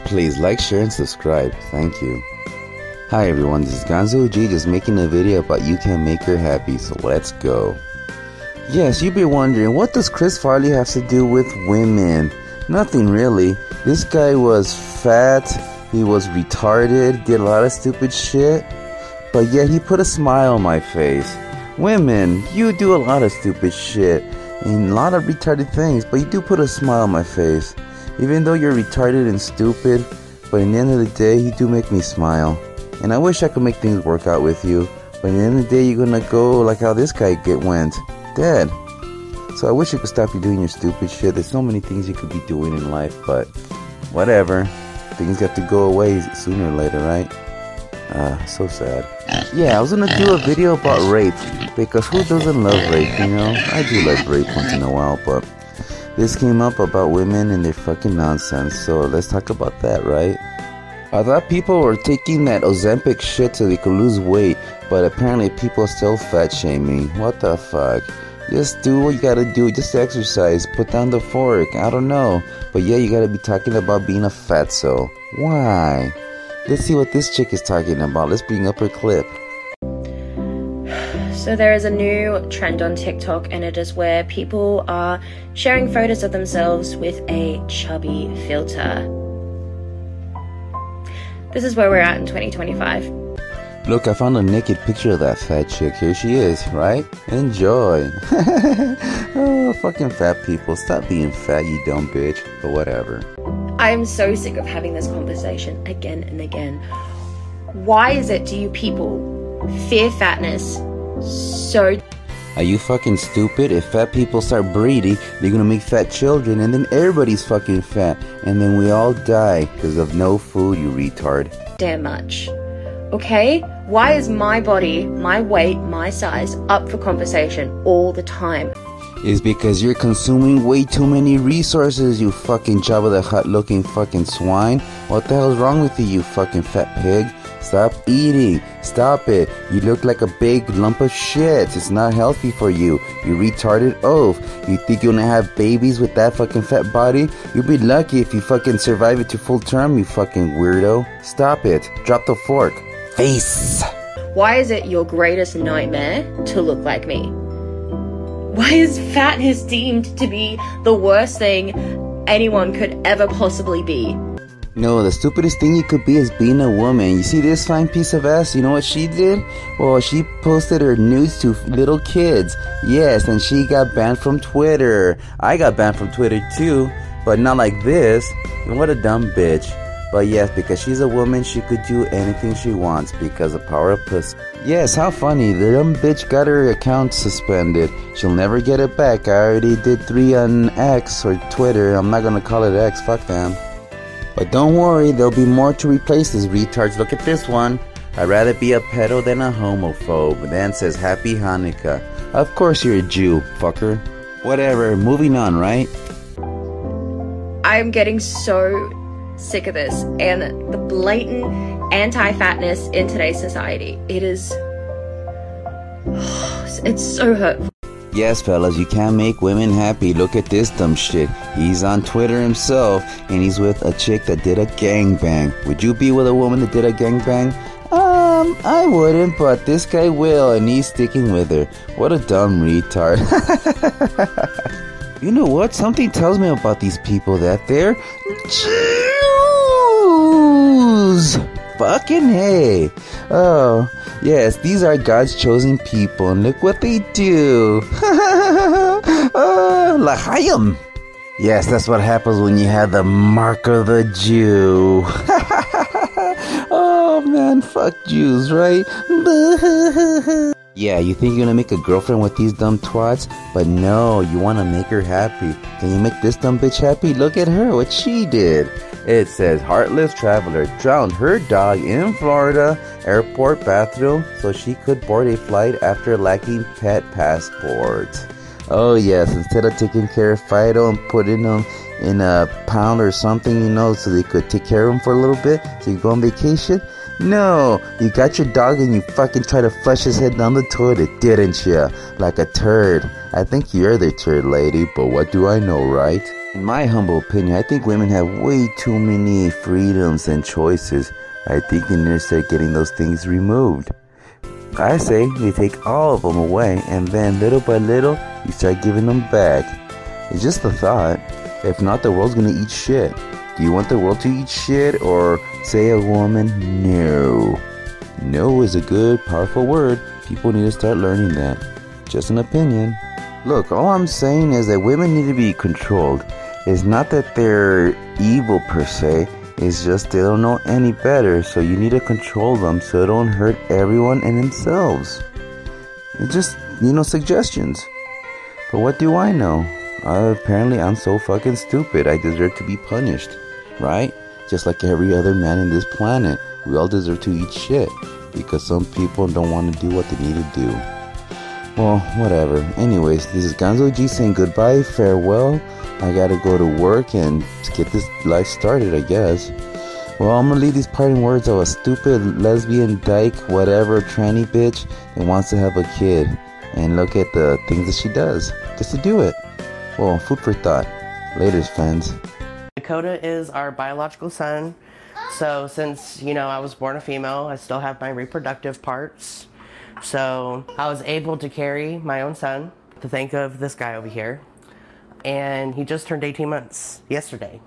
Please like, share, and subscribe. Thank you. Hi everyone, this is Gonzo G just making a video about You Can Make Her Happy, so let's go. Yes, you'd be wondering, what does Chris Farley have to do with women? Nothing really. This guy was fat, he was retarded, did a lot of stupid shit, but yet he put a smile on my face. Women, you do a lot of stupid shit and a lot of retarded things, but you do put a smile on my face. Even though you're retarded and stupid, but in the end of the day, you do make me smile. And I wish I could make things work out with you, but at the end of the day, you're gonna go like how this guy went, dead. So I wish you could stop you doing your stupid shit. There's so many things you could be doing in life, but whatever. Things have to go away sooner or later, right? So sad. Yeah, I was gonna do a video about rape, because who doesn't love rape, you know? I do love rape once in a while, but this came up about women and their fucking nonsense, so let's talk about that, right? I thought people were taking that Ozempic shit so they could lose weight, but apparently people are still fat shaming. What the fuck? Just do what you gotta do, just exercise, put down the fork, I don't know. But yeah, you gotta be talking about being a fatso. Why? Let's see what this chick is talking about. Let's bring up her clip. So there is a new trend on TikTok, and it is where people are sharing photos of themselves with a chubby filter. This is where we're at in 2025. Look, I found a naked picture of that fat chick. Here she is, right? Enjoy. Oh, fucking fat people. Stop being fat, you dumb bitch. But whatever. I am so sick of having this conversation again and again. Why is it do you people fear fatness so? Are you fucking stupid? If fat people start breeding, they're gonna make fat children, and then everybody's fucking fat, and then we all die because of no food, you retard. Damn much. Okay? Why is my body, my weight, my size up for conversation all the time? Is because you're consuming way too many resources, you fucking Jabba the Hutt looking fucking swine. What the hell's wrong with you, you fucking fat pig? Stop eating. Stop it. You look like a big lump of shit. It's not healthy for you. You retarded oaf. You think you're gonna have babies with that fucking fat body? You'll be lucky if you fucking survive it to full term, you fucking weirdo. Stop it. Drop the fork. Face. Why is it your greatest nightmare to look like me? Why is fatness deemed to be the worst thing anyone could ever possibly be? No, the stupidest thing you could be is being a woman. You see this fine piece of ass? You know what she did? Well, she posted her nudes to little kids. Yes, and she got banned from Twitter. I got banned from Twitter too, but not like this. What a dumb bitch. But yes, because she's a woman, she could do anything she wants because of power of pussy. Yes, how funny. The dumb bitch got her account suspended. She'll never get it back. I already did 3 on X or Twitter. I'm not gonna call it X. Fuck them. But don't worry, there'll be more to replace this retards. Look at this one. I'd rather be a pedo than a homophobe. Then says Happy Hanukkah. Of course you're a Jew, fucker. Whatever, moving on, right? I'm getting so sick of this and the blatant anti-fatness in today's society. It is... it's so hurtful. Yes, fellas, you can make women happy. Look at this dumb shit. He's on Twitter himself, and he's with a chick that did a gangbang. Would you be with a woman that did a gangbang? I wouldn't, but this guy will, and he's sticking with her. What a dumb retard. You know what? Something tells me about these people that they're Jews. Fucking hey. Oh, yes, these are God's chosen people, and look what they do. L'chaim. Yes, that's what happens when you have the mark of the Jew. Oh man, fuck Jews, right? Yeah, you think you're gonna make a girlfriend with these dumb twats? But no, you wanna make her happy. Can you make this dumb bitch happy? Look at her, what she did. It says, heartless traveler drowned her dog in Florida airport bathroom so she could board a flight after lacking pet passport. Oh yes, instead of taking care of Fido and putting him in a pound or something, you know, so they could take care of him for a little bit, so you go on vacation. No, you got your dog and you fucking try to flush his head down the toilet, didn't you? Like a turd. I think you're the turd lady, but what do I know, right? In my humble opinion, I think women have way too many freedoms and choices. I think they need to start getting those things removed. I say they take all of them away, and then little by little, you start giving them back. It's just a thought. If not, the world's gonna eat shit. Do you want the world to eat shit, or say a woman? No. No is a good, powerful word. People need to start learning that. Just an opinion. Look, all I'm saying is that women need to be controlled. It's not that they're evil per se. It's just they don't know any better, so you need to control them so they don't hurt everyone and themselves. It's just, suggestions. But what do I know? Apparently I'm so fucking stupid. I deserve to be punished, right? Just like every other man in this planet. We all deserve to eat shit because some people don't want to do what they need to do. Well, whatever. Anyways, this is Gonzo G saying goodbye, farewell. I gotta go to work and get this life started, I guess. Well, I'm gonna leave these parting words of a stupid lesbian dyke, whatever, tranny bitch that wants to have a kid. And look at the things that she does just to do it. Well, food for thought. Laters, friends. Dakota is our biological son. So since, I was born a female, I still have my reproductive parts. So I was able to carry my own son, to think of this guy over here. And he just turned 18 months yesterday.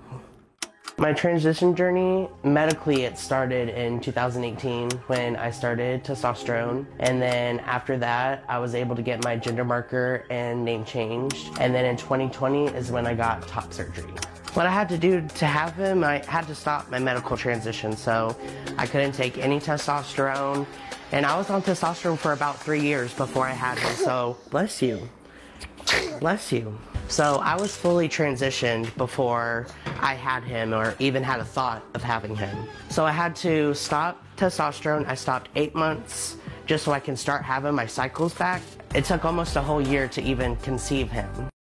My transition journey, medically, it started in 2018 when I started testosterone. And then after that, I was able to get my gender marker and name changed. And then in 2020 is when I got top surgery. What I had to do to have him, I had to stop my medical transition. So I couldn't take any testosterone. And I was on testosterone for about 3 years before I had him. So bless you. Bless you. So I was fully transitioned before I had him or even had a thought of having him. So I had to stop testosterone. I stopped 8 months just so I can start having my cycles back. It took almost a whole year to even conceive him.